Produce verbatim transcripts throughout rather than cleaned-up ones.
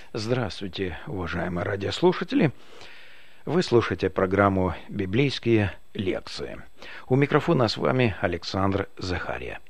Здравствуйте, уважаемые радиослушатели! Вы слушаете программу «Библейские лекции». У микрофона с вами Александр Захария.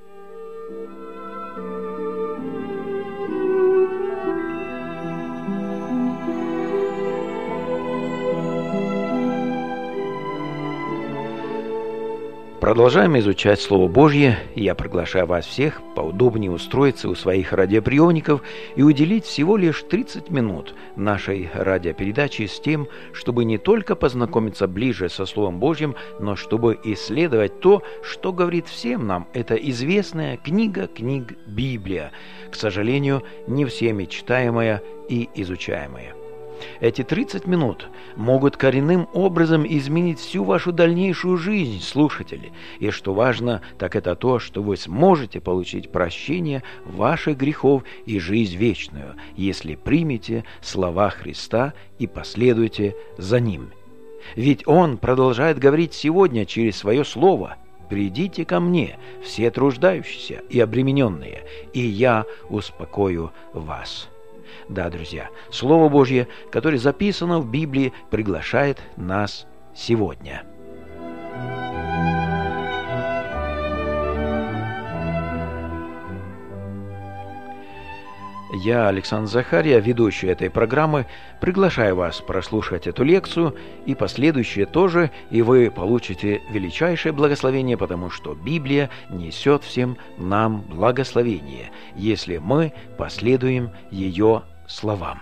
Продолжаем изучать Слово Божье, и я приглашаю вас всех поудобнее устроиться у своих радиоприемников и уделить всего лишь тридцать минут нашей радиопередачи с тем, чтобы не только познакомиться ближе со Словом Божьим, но чтобы исследовать то, что говорит всем нам эта известная книга книг Библия, к сожалению, не всеми читаемая и изучаемая. Эти тридцать минут могут коренным образом изменить всю вашу дальнейшую жизнь, слушатели. И что важно, так это то, что вы сможете получить прощение ваших грехов и жизнь вечную, если примете слова Христа и последуете за Ним. Ведь Он продолжает говорить сегодня через Свое Слово: «Придите ко мне, все труждающиеся и обремененные, и я успокою вас». Да, друзья, Слово Божье, которое записано в Библии, приглашает нас сегодня. Я, Александр Захария, ведущий этой программы, приглашаю вас прослушать эту лекцию и последующие тоже, и вы получите величайшее благословение, потому что Библия несет всем нам благословение, если мы последуем ее словам.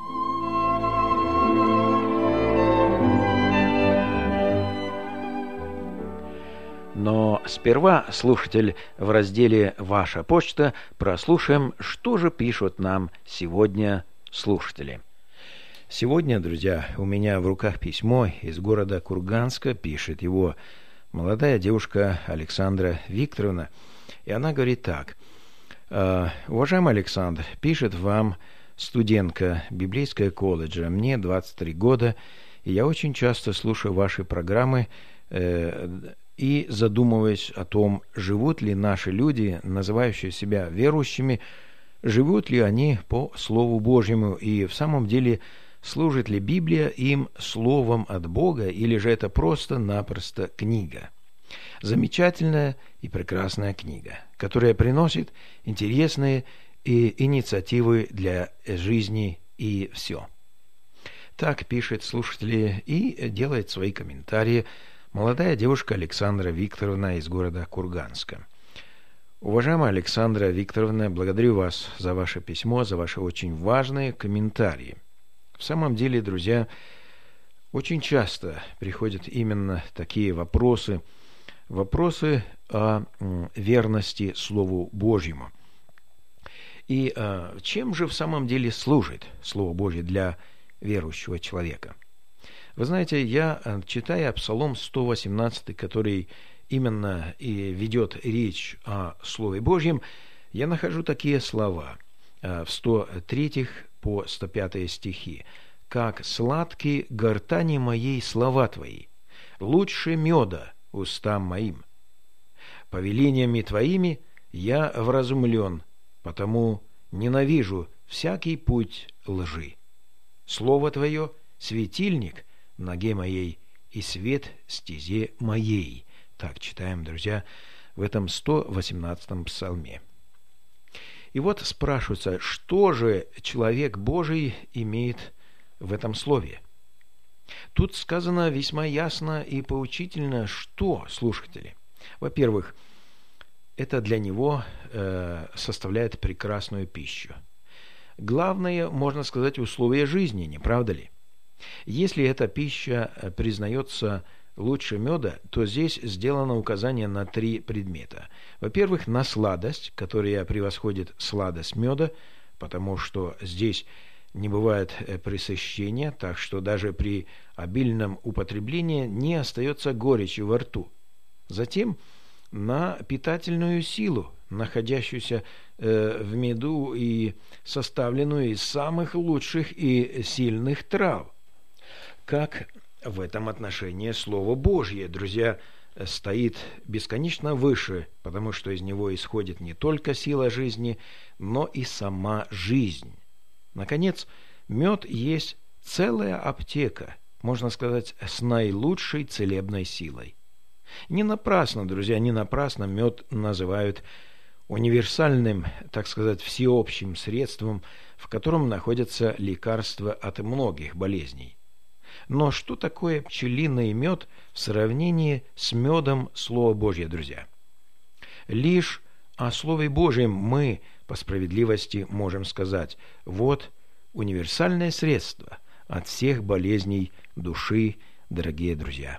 Но сперва, слушатель, в разделе «Ваша почта» прослушаем, что же пишут нам сегодня слушатели. Сегодня, друзья, у меня в руках письмо из города Курганска, пишет его молодая девушка Александра Викторовна, и она говорит так: «Уважаемый Александр, пишет вам студентка библейского колледжа, мне двадцать три года, и я очень часто слушаю ваши программы э, и задумываясь о том, живут ли наши люди, называющие себя верующими, живут ли они по Слову Божьему, и в самом деле служит ли Библия им словом от Бога, или же это просто-напросто книга. Замечательная и прекрасная книга, которая приносит интересные и инициативы для жизни и все». Так пишет слушатель и делает свои комментарии молодая девушка Александра Викторовна из города Курганска. Уважаемая Александра Викторовна, благодарю вас за ваше письмо, за ваши очень важные комментарии. В самом деле, друзья, очень часто приходят именно такие вопросы, вопросы о верности Слову Божьему. И э, чем же в самом деле служит Слово Божье для верующего человека? Вы знаете, я, читая Псалом сто восемнадцатый, который именно и ведет речь о Слове Божьем, я нахожу такие слова э, в сто третьем по сто пятом стихи: «Как сладки гортани моей слова Твои, лучше меда устам моим. Повелениями Твоими я вразумлен, потому ненавижу всякий путь лжи. Слово Твое — светильник ноге моей и свет стезе моей». Так читаем, друзья, в этом сто восемнадцатом псалме. И вот спрашивается, что же человек Божий имеет в этом слове? Тут сказано весьма ясно и поучительно, что, слушатели. Во-первых, это для него э, составляет прекрасную пищу. Главное, можно сказать, условие жизни, не правда ли? Если эта пища признается лучше меда, то здесь сделано указание на три предмета. Во-первых, на сладость, которая превосходит сладость меда, потому что здесь не бывает пресыщения, так что даже при обильном употреблении не остается горечи во рту. Затем на питательную силу, находящуюся э, в меду и составленную из самых лучших и сильных трав. Как в этом отношении Слово Божье, друзья, стоит бесконечно выше, потому что из него исходит не только сила жизни, но и сама жизнь. Наконец, мед есть целая аптека, можно сказать, с наилучшей целебной силой. Не напрасно, друзья, не напрасно мед называют универсальным, так сказать, всеобщим средством, в котором находятся лекарства от многих болезней. Но что такое пчелиный мед в сравнении с медом Слова Божьего, друзья? Лишь о Слове Божьем мы, по справедливости, можем сказать: вот универсальное средство от всех болезней души, дорогие друзья.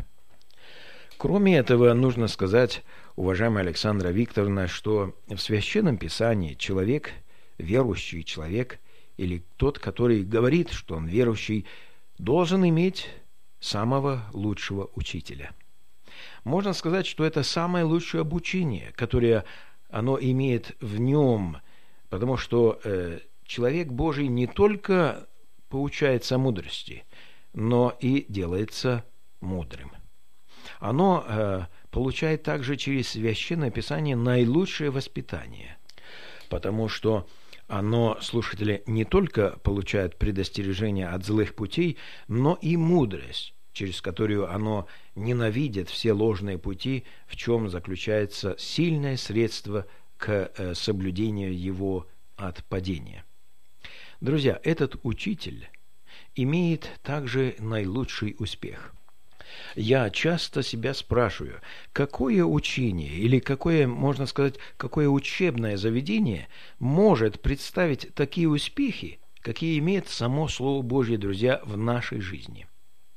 Кроме этого, нужно сказать, уважаемая Александра Викторовна, что в Священном Писании человек, верующий человек, или тот, который говорит, что он верующий, должен иметь самого лучшего учителя. Можно сказать, что это самое лучшее обучение, которое оно имеет в нем, потому что э, человек Божий не только поучается мудрости, но и делается мудрым. Оно э, получает также через Священное Писание наилучшее воспитание, потому что оно, слушатели, не только получает предостережение от злых путей, но и мудрость, через которую оно ненавидит все ложные пути, в чем заключается сильное средство к э, соблюдению его от падения. Друзья, этот учитель имеет также наилучший успех. Я часто себя спрашиваю, какое учение или какое, можно сказать, какое учебное заведение может представить такие успехи, какие имеет само Слово Божье, друзья, в нашей жизни.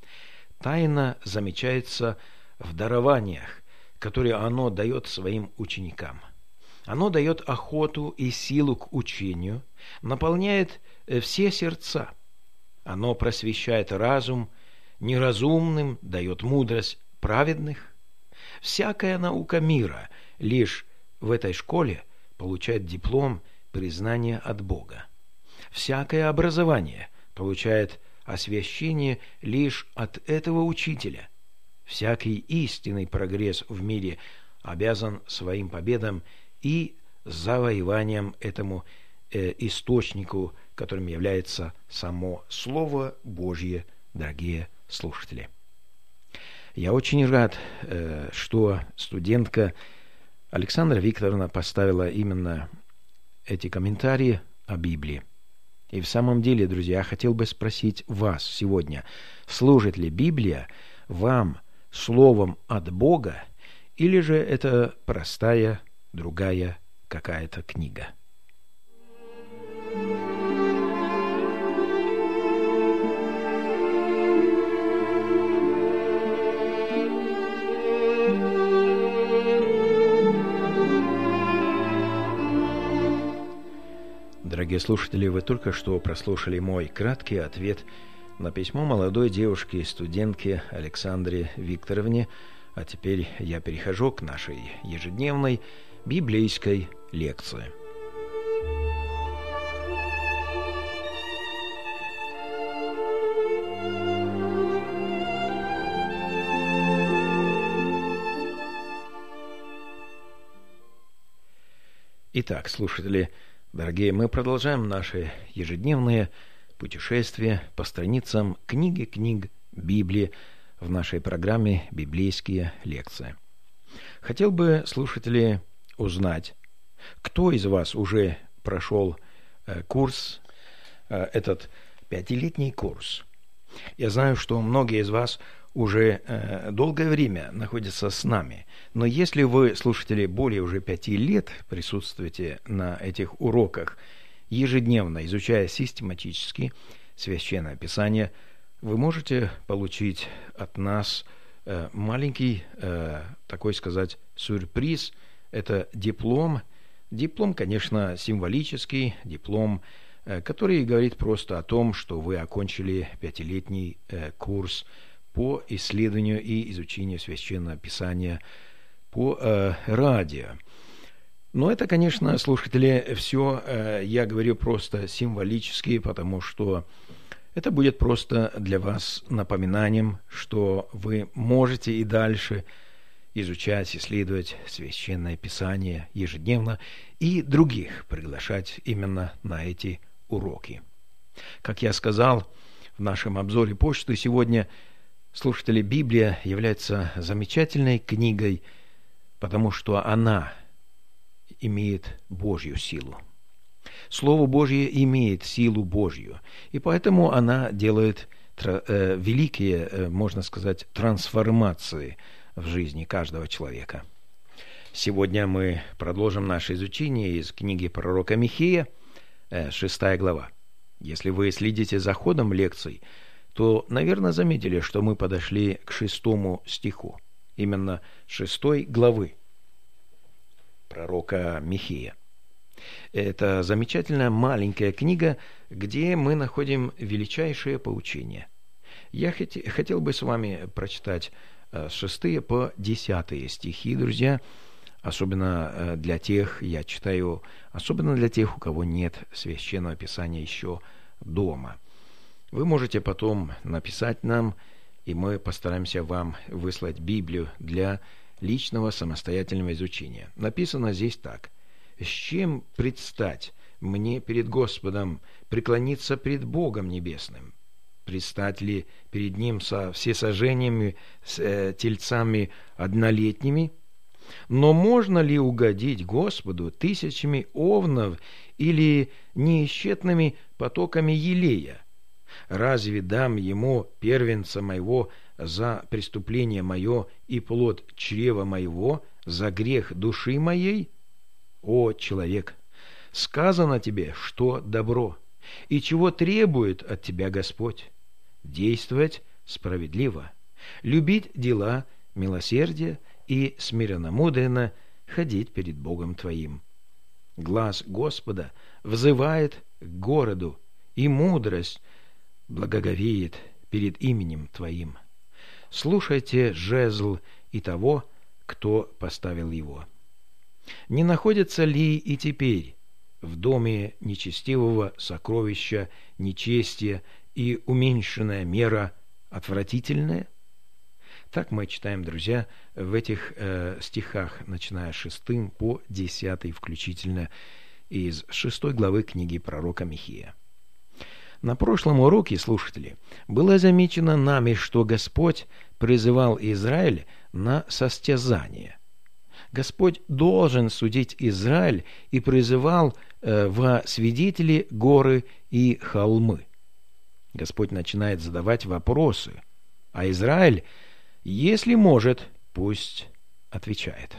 Тайна замечается в дарованиях, которые оно дает своим ученикам. Оно дает охоту и силу к учению, наполняет все сердца. Оно просвещает разум, неразумным дает мудрость праведных. Всякая наука мира лишь в этой школе получает диплом признания от Бога. Всякое образование получает освящение лишь от этого учителя. Всякий истинный прогресс в мире обязан своим победам и завоеванием этому э, источнику, которым является само Слово Божье, дорогие слушатели. Я очень рад, э, что студентка Александра Викторовна поставила именно эти комментарии о Библии. И в самом деле, друзья, я хотел бы спросить вас сегодня, служит ли Библия вам словом от Бога, или же это простая, другая какая-то книга? Дорогие слушатели, вы только что прослушали мой краткий ответ на письмо молодой девушки, студентки Александре Викторовне, а теперь я перехожу к нашей ежедневной библейской лекции. Итак, слушатели, дорогие, мы продолжаем наши ежедневные путешествия по страницам книги книг Библии в нашей программе «Библейские лекции». Хотел бы, слушатели, узнать, кто из вас уже прошел э, курс, э, этот пятилетний курс. Я знаю, что многие из вас уже э, долгое время находятся с нами, но если вы, слушатели, более уже пяти лет присутствуете на этих уроках, ежедневно изучая систематически Священное Писание, вы можете получить от нас э, маленький, э, такой сказать, сюрприз. Это диплом. Диплом, конечно, символический, диплом, э, который говорит просто о том, что вы окончили пятилетний э, курс по исследованию и изучению Священного Писания по э, радио. Но это, конечно, слушатели, все э, я говорю просто символически, потому что это будет просто для вас напоминанием, что вы можете и дальше изучать, исследовать Священное Писание ежедневно и других приглашать именно на эти уроки. Как я сказал в нашем обзоре почты сегодня, слушатели, Библия является замечательной книгой, потому что она имеет Божью силу. Слово Божье имеет силу Божью, и поэтому она делает э, великие, э, можно сказать, трансформации в жизни каждого человека. Сегодня мы продолжим наше изучение из книги пророка Михея, э, шестая глава. Если вы следите за ходом лекций, то, наверное, заметили, что мы подошли к шестому стиху, именно шестой главы пророка Михея. Это замечательная маленькая книга, где мы находим величайшее поучение. Я хотел бы с вами прочитать с шестого по десятые стихи, друзья, особенно для тех, я читаю, особенно для тех, у кого нет священного писания еще дома. Вы можете потом написать нам, и мы постараемся вам выслать Библию для личного самостоятельного изучения. Написано здесь так: «С чем предстать мне перед Господом, преклониться пред Богом Небесным? Предстать ли перед Ним со всесожжениями, с э, тельцами однолетними? Но можно ли угодить Господу тысячами овнов или неисчетными потоками елея? Разве дам Ему первенца моего за преступление мое и плод чрева моего за грех души моей? О, человек, сказано тебе, что добро, и чего требует от тебя Господь? Действовать справедливо, любить дела милосердия и смиренно-мудренно ходить перед Богом твоим. Глаз Господа взывает к городу, и мудрость благоговеет перед именем твоим. Слушайте жезл и того, кто поставил его. Не находится ли и теперь в доме нечестивого сокровища нечестия и уменьшенная мера отвратительная?» Так мы читаем, друзья, в этих э, стихах, начиная с шестым по десятый включительно, из шестой главы книги пророка Михея. На прошлом уроке, слушатели, было замечено нами, что Господь призывал Израиль на состязание. Господь должен судить Израиль и призывал э, во свидетели горы и холмы. Господь начинает задавать вопросы, а Израиль, если может, пусть отвечает.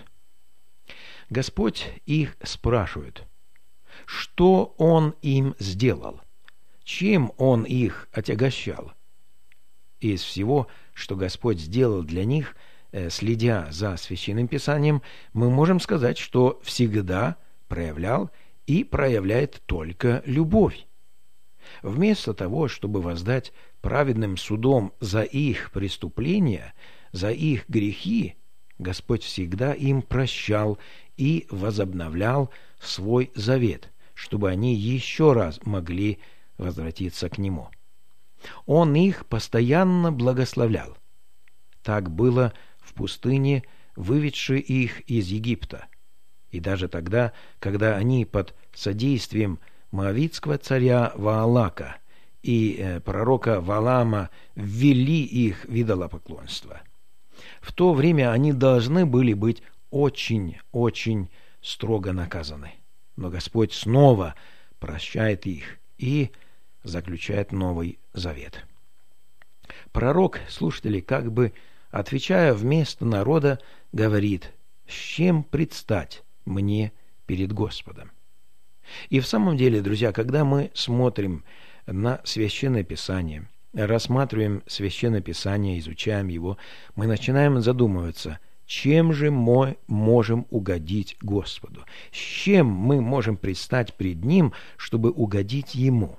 Господь их спрашивает, что Он им сделал, чем Он их отягощал. Из всего, что Господь сделал для них, следя за Священным Писанием, мы можем сказать, что всегда проявлял и проявляет только любовь. Вместо того, чтобы воздать праведным судом за их преступления, за их грехи, Господь всегда им прощал и возобновлял свой завет, чтобы они еще раз могли возвратиться к Нему. Он их постоянно благословлял. Так было в пустыне, выведшей их из Египта. И даже тогда, когда они под содействием моавитского царя Ваалака и э, пророка Валаама ввели их в идолопоклонство. В то время они должны были быть очень-очень строго наказаны. Но Господь снова прощает их и заключает новый завет. Пророк, слушатели, как бы отвечая вместо народа, говорит: «С чем предстать мне перед Господом?» И в самом деле, друзья, когда мы смотрим на Священное Писание, рассматриваем Священное Писание, изучаем его, мы начинаем задумываться, чем же мы можем угодить Господу, с чем мы можем предстать пред Ним, чтобы угодить Ему.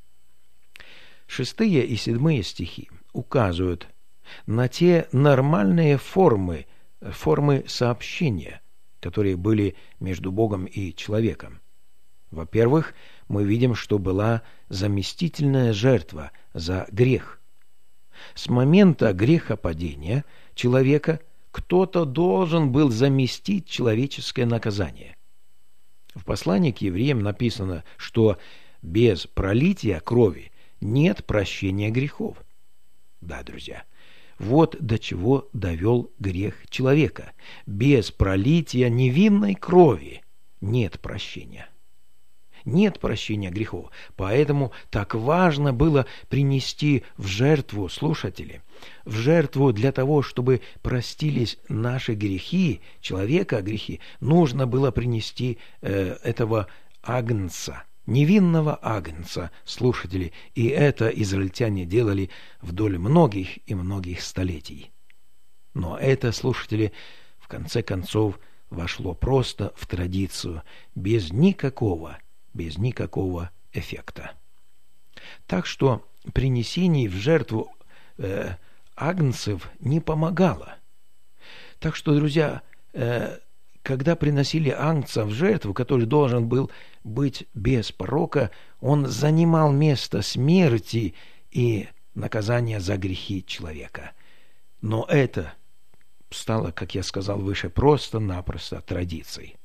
Шестые и седьмые стихи указывают на те нормальные формы, формы сообщения, которые были между Богом и человеком. Во-первых, мы видим, что была заместительная жертва за грех. С момента грехопадения человека кто-то должен был заместить человеческое наказание. В послании к евреям написано, что без пролития крови нет прощения грехов. Да, друзья, вот до чего довел грех человека. Без пролития невинной крови нет прощения. Нет прощения грехов. Поэтому так важно было принести в жертву, слушатели, в жертву для того, чтобы простились наши грехи, человека грехи, нужно было принести э, этого агнца, невинного агнца, слушатели. И это израильтяне делали вдоль многих и многих столетий. Но это, слушатели, в конце концов вошло просто в традицию, без никакого без никакого эффекта. Так что принесение в жертву э, агнцев не помогало. Так что, друзья, э, когда приносили агнца в жертву, который должен был быть без порока, он занимал место смерти и наказания за грехи человека. Но это стало, как я сказал выше, просто-напросто традицией.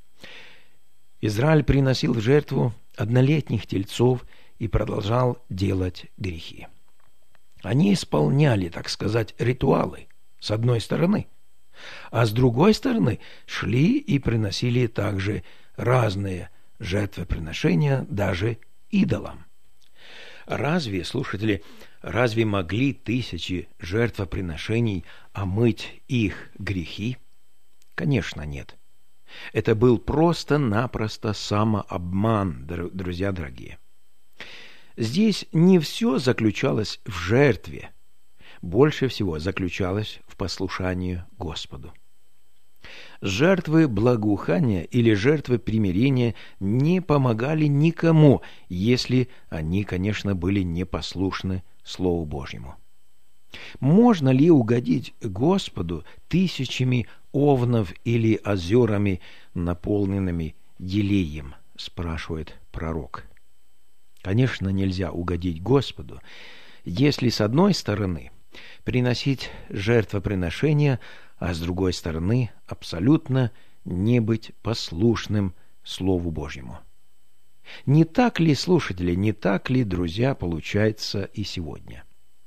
Израиль приносил в жертву однолетних тельцов и продолжал делать грехи. Они исполняли, так сказать, ритуалы, с одной стороны, а с другой стороны шли и приносили также разные жертвоприношения даже идолам. Разве, слушатели, разве могли тысячи жертвоприношений омыть их грехи? Конечно, нет. Это был просто-напросто самообман, друзья дорогие. Здесь не все заключалось в жертве, больше всего заключалось в послушании Господу. Жертвы благоухания или жертвы примирения не помогали никому, если они, конечно, были непослушны Слову Божьему. Можно ли угодить Господу тысячами овнов или озерами, наполненными елеем, спрашивает пророк. Конечно, нельзя угодить Господу, если с одной стороны приносить жертвоприношения, а с другой стороны абсолютно не быть послушным Слову Божьему. Не так ли, слушатели, не так ли, друзья, получается и сегодня?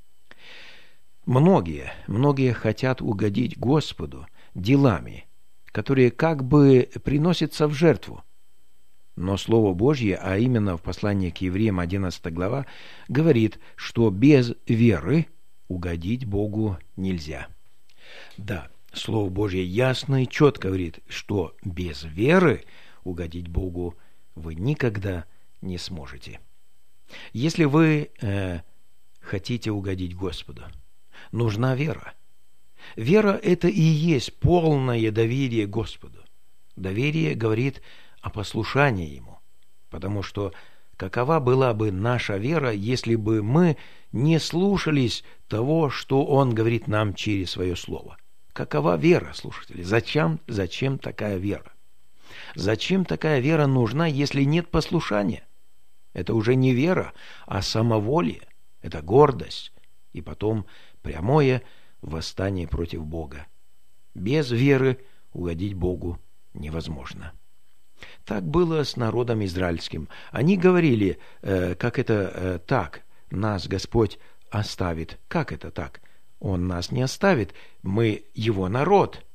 Многие, многие хотят угодить Господу делами, которые как бы приносятся в жертву. Но Слово Божье, а именно в послании к Евреям одиннадцатая глава, говорит, что без веры угодить Богу нельзя. Да, Слово Божье ясно и четко говорит, что без веры угодить Богу вы никогда не сможете. Если вы э, хотите угодить Господу, нужна вера. Вера – это и есть полное доверие Господу. Доверие говорит о послушании Ему, потому что какова была бы наша вера, если бы мы не слушались того, что Он говорит нам через Свое Слово? Какова вера, слушатели? Зачем, зачем такая вера? Зачем такая вера нужна, если нет послушания? Это уже не вера, а самоволие, это гордость и потом прямое восстание против Бога. Без веры угодить Богу невозможно. Так было с народом израильским. Они говорили, э, как это э, так, нас Господь оставит. Как это так? Он нас не оставит, мы Его народ.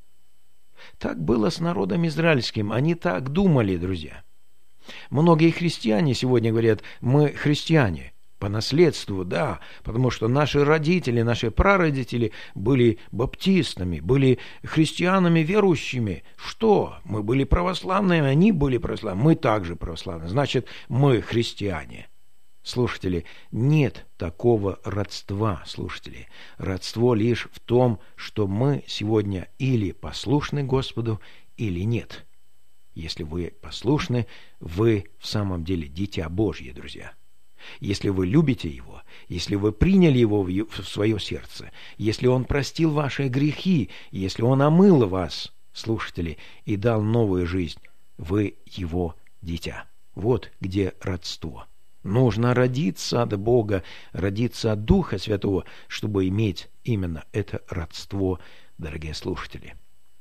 Так было с народом израильским. Они так думали, друзья. Многие христиане сегодня говорят, мы христиане. По наследству, да, потому что наши родители, наши прародители были баптистами, были христианами верующими. Что? Мы были православными, они были православными, мы также православные. Значит, мы христиане. Слушатели, нет такого родства, слушатели. Родство лишь в том, что мы сегодня или послушны Господу, или нет. Если вы послушны, вы в самом деле дитя Божье, друзья. Если вы любите Его, если вы приняли Его в свое сердце, если Он простил ваши грехи, если Он омыл вас, слушатели, и дал новую жизнь, вы Его дитя. Вот где родство. Нужно родиться от Бога, родиться от Духа Святого, чтобы иметь именно это родство, дорогие слушатели.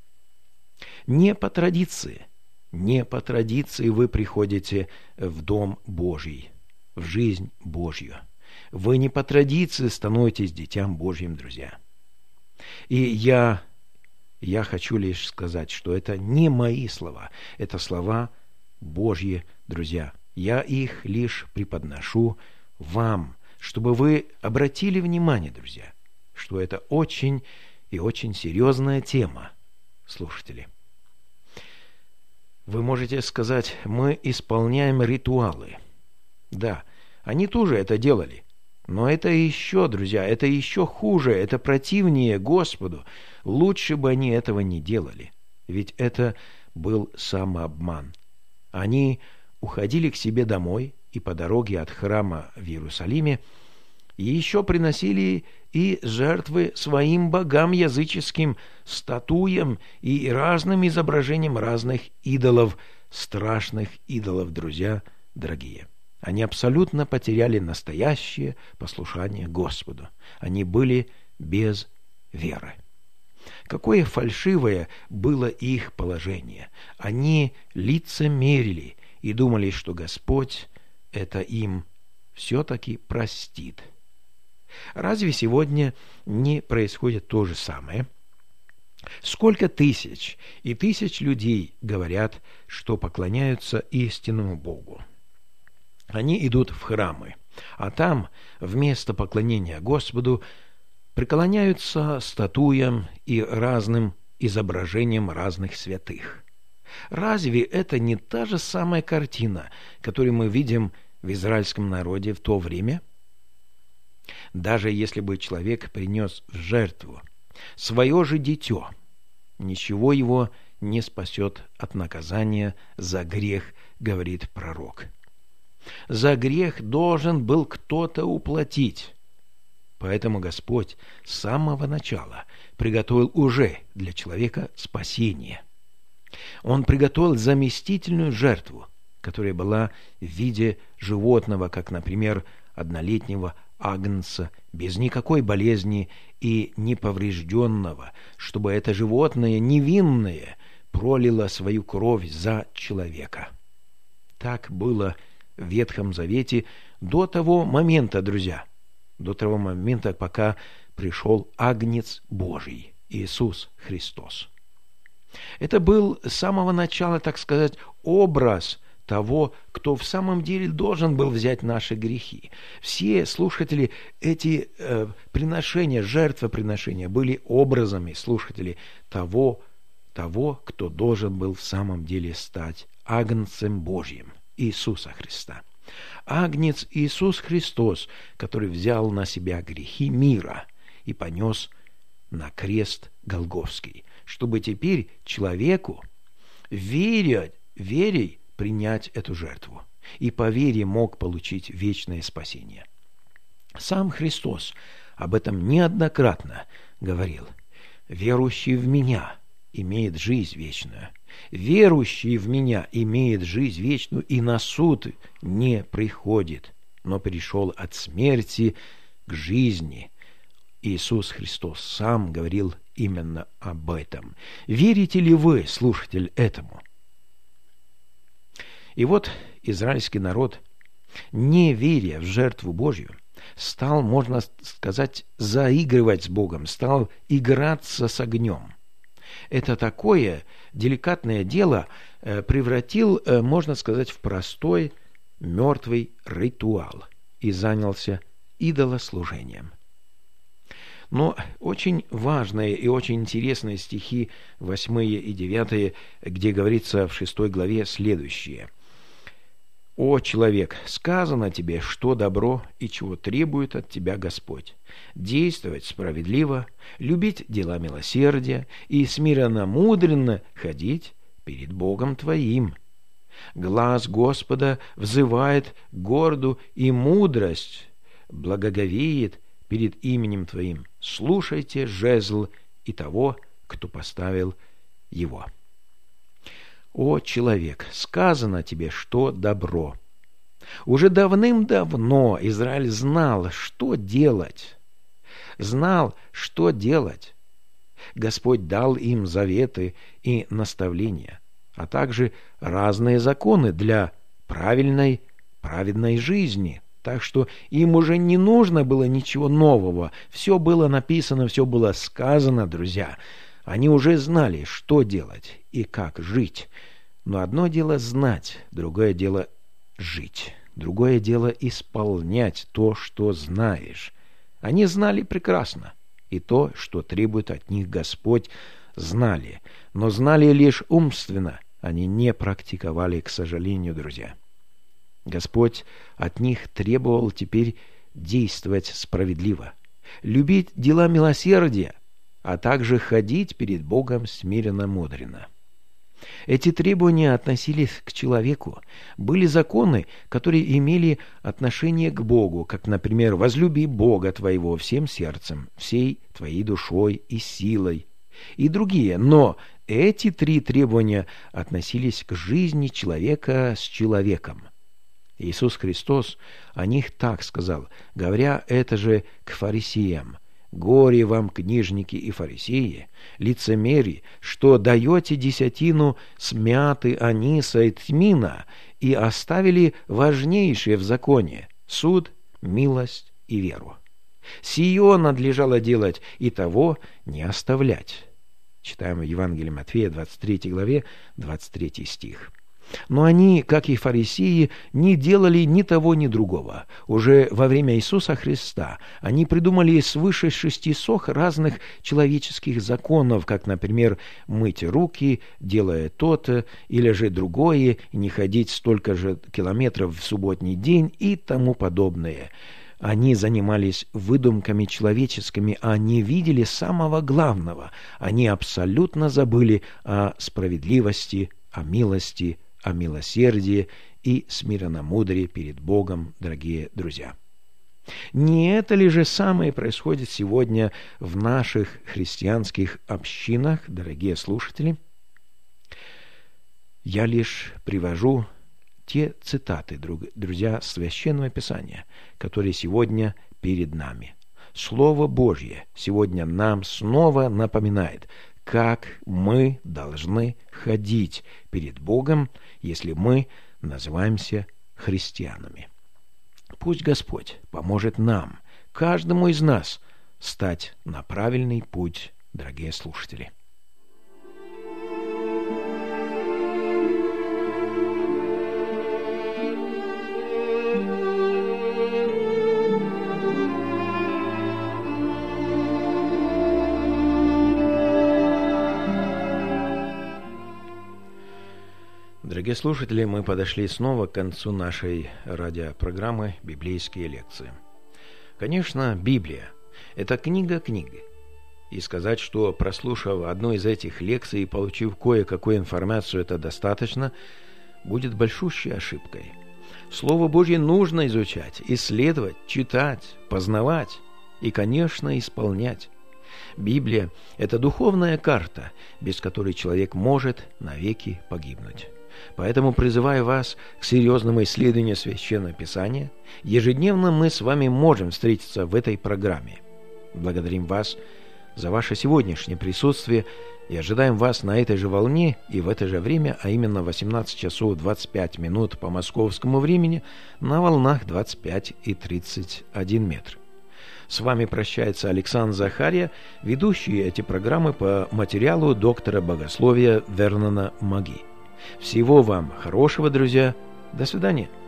Не по традиции, не по традиции вы приходите в Дом Божий, в жизнь Божью. Вы не по традиции становитесь Дитям Божьим, друзья. И я, я хочу лишь сказать, что это не мои слова, это слова Божьи, друзья. Я их лишь преподношу вам, чтобы вы обратили внимание, друзья, что это очень и очень серьезная тема, слушатели. Вы можете сказать, мы исполняем ритуалы. Да, они тоже это делали. Но это еще, друзья, это еще хуже, это противнее Господу. Лучше бы они этого не делали, ведь это был самообман. Они уходили к себе домой и по дороге от храма в Иерусалиме и еще приносили и жертвы своим богам языческим, статуям и разным изображениям разных идолов, страшных идолов, друзья дорогие. Они абсолютно потеряли настоящее послушание Господу. Они были без веры. Какое фальшивое было их положение. Они лицемерили и думали, что Господь это им все-таки простит. Разве сегодня не происходит то же самое? Сколько тысяч и тысяч людей говорят, что поклоняются истинному Богу. Они идут в храмы, а там вместо поклонения Господу преклоняются статуям и разным изображениям разных святых. Разве это не та же самая картина, которую мы видим в израильском народе в то время? Даже если бы человек принес в жертву свое же дитё, ничего его не спасет от наказания за грех, говорит пророк. За грех должен был кто-то уплатить. Поэтому Господь с самого начала приготовил уже для человека спасение. Он приготовил заместительную жертву, которая была в виде животного, как, например, однолетнего агнца, без никакой болезни и неповрежденного, чтобы это животное невинное пролило свою кровь за человека. Так было в Ветхом Завете до того момента, друзья, до того момента, пока пришел Агнец Божий, Иисус Христос. Это был с самого начала, так сказать, образ того, кто в самом деле должен был взять наши грехи. Все, слушатели, эти э, приношения, жертвоприношения были образами, слушатели, того, того, кто должен был в самом деле стать Агнцем Божьим, Иисуса Христа. Агнец Иисус Христос, который взял на себя грехи мира и понес на крест Голгофский, чтобы теперь человеку веря, верой принять эту жертву и по вере мог получить вечное спасение. Сам Христос об этом неоднократно говорил: «Верующий в Меня имеет жизнь вечную. Верующий в Меня имеет жизнь вечную и на суд не приходит, но перешел от смерти к жизни». Иисус Христос сам говорил именно об этом. Верите ли вы, слушатель, этому? И вот израильский народ, не веря в жертву Божью, стал, можно сказать, заигрывать с Богом, стал играться с огнем. Это такое деликатное дело превратил, можно сказать, в простой мертвый ритуал и занялся идолослужением. Но очень важные и очень интересные стихи восьмые и девятые, где говорится в шестой главе следующее. «О, человек, сказано тебе, что добро и чего требует от тебя Господь: действовать справедливо, любить дела милосердия и смиренно-мудренно ходить перед Богом твоим. Глаз Господа взывает горду, и мудрость благоговеет перед именем твоим. Слушайте жезл и того, кто поставил его». «О, человек, сказано тебе, что добро». Уже давным-давно Израиль знал, что делать. Знал, что делать. Господь дал им заветы и наставления, а также разные законы для правильной, праведной жизни, так что им уже не нужно было ничего нового. Все было написано, все было сказано, друзья. Они уже знали, что делать и как жить. Но одно дело знать, другое дело жить. Другое дело исполнять то, что знаешь. Они знали прекрасно. И то, что требует от них Господь, знали. Но знали лишь умственно. Они не практиковали, к сожалению, друзья. Господь от них требовал теперь действовать справедливо, любить дела милосердия, а также ходить перед Богом смиренно-мудренно. Эти требования относились к человеку. Были законы, которые имели отношение к Богу, как, например, «возлюби Бога твоего всем сердцем, всей твоей душой и силой», и другие. Но эти три требования относились к жизни человека с человеком. Иисус Христос о них так сказал, говоря это же к фарисеям: «Горе вам, книжники и фарисеи, лицемерие, что даете десятину с мяты, аниса и тмина, и оставили важнейшее в законе – суд, милость и веру. Сие надлежало делать, и того не оставлять». Читаем в Евангелии Матфея, двадцать третьей главе, двадцать третий стих. Но они, как и фарисеи, не делали ни того, ни другого. Уже во время Иисуса Христа они придумали свыше шестисот разных человеческих законов, как, например, мыть руки, делая то-то, или же другое, не ходить столько же километров в субботний день и тому подобное. Они занимались выдумками человеческими, а не видели самого главного. Они абсолютно забыли о справедливости, о милости, о милосердии и смиренно-мудрее перед Богом, дорогие друзья. Не это ли же самое происходит сегодня в наших христианских общинах, дорогие слушатели? Я лишь привожу те цитаты, друзья, Священного Писания, которые сегодня перед нами. Слово Божье сегодня нам снова напоминает, как мы должны ходить перед Богом, если мы называемся христианами. Пусть Господь поможет нам, каждому из нас, стать на правильный путь, дорогие слушатели. Дорогие слушатели, мы подошли снова к концу нашей радиопрограммы «Библейские лекции». Конечно, Библия – это книга книги. И сказать, что, прослушав одну из этих лекций и получив кое-какую информацию, это достаточно, будет большущей ошибкой. Слово Божье нужно изучать, исследовать, читать, познавать и, конечно, исполнять. Библия – это духовная карта, без которой человек может навеки погибнуть. Поэтому призываю вас к серьезному исследованию Священного Писания. Ежедневно мы с вами можем встретиться в этой программе. Благодарим вас за ваше сегодняшнее присутствие и ожидаем вас на этой же волне и в это же время, а именно восемнадцать часов двадцать пять минут по московскому времени на волнах двадцать пять и тридцать один метр. С вами прощается Александр Захария, ведущий эти программы по материалу доктора богословия Вернона Маги. Всего вам хорошего, друзья. До свидания.